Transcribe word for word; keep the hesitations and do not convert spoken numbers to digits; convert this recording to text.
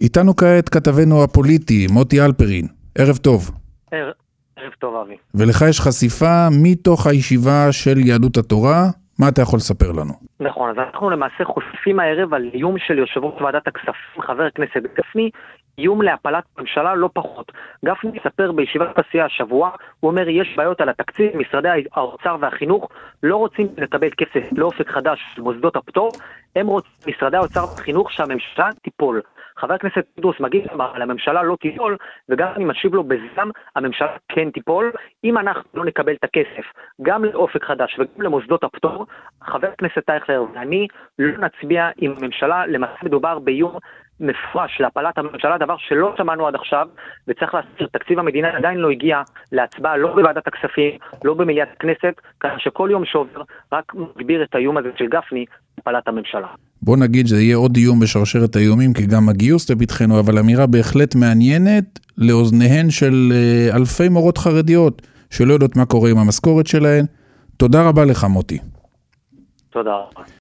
איתנו כעת כתבנו הפוליטי, מוטי אלפרין. ערב טוב. ערב, ערב טוב, אבי. ולך יש חשיפה מתוך הישיבה של יהדות התורה. מה אתה יכול לספר לנו? נכון, אז אנחנו למעשה חושפים הערב על איום של יושב ראש ועדת הכספים, חבר הכנסת גפני, איום להפלת ממשלה לא פחות. גפני יספר בישיבת הסיעה השבוע, הוא אומר יש בעיות על התקציב, משרדי האוצר והחינוך לא רוצים לקבל כסף לאופק חדש במוסדות הפטור, הם רוצים משרדי האוצר והחינוך שהממשלה תיפול. חבר הכנסת פינדרוס מגיד על הממשלה לא תיפול, וגם אני משיב לו בזעם, הממשלה כן תיפול. אם אנחנו לא נקבל את הכסף, גם לאופק חדש וגם למוסדות הפטור, חבר הכנסת אייכלר ואני לא נצביע עם הממשלה. למעשה מדובר באיום מפרש להפלת הממשלה, דבר שלא שמענו עד עכשיו, וצריך להסביר, תקציב המדינה עדיין לא הגיע להצבעה, לא בוועדת הכספים, לא במליאת הכנסת, כך שכל יום שעובר רק מגביר את האיום הזה של גפני, הפלת הממשלה. בוא נגיד שזה יהיה עוד איום בשרשרת האיומים, כי גם הגיוס לפתחנו, אבל אמירה בהחלט מעניינת לאוזניהן של אלפי מורות חרדיות, שלא יודעות מה קורה עם המשכורת שלהן. תודה רבה לך, מוטי. תודה רבה.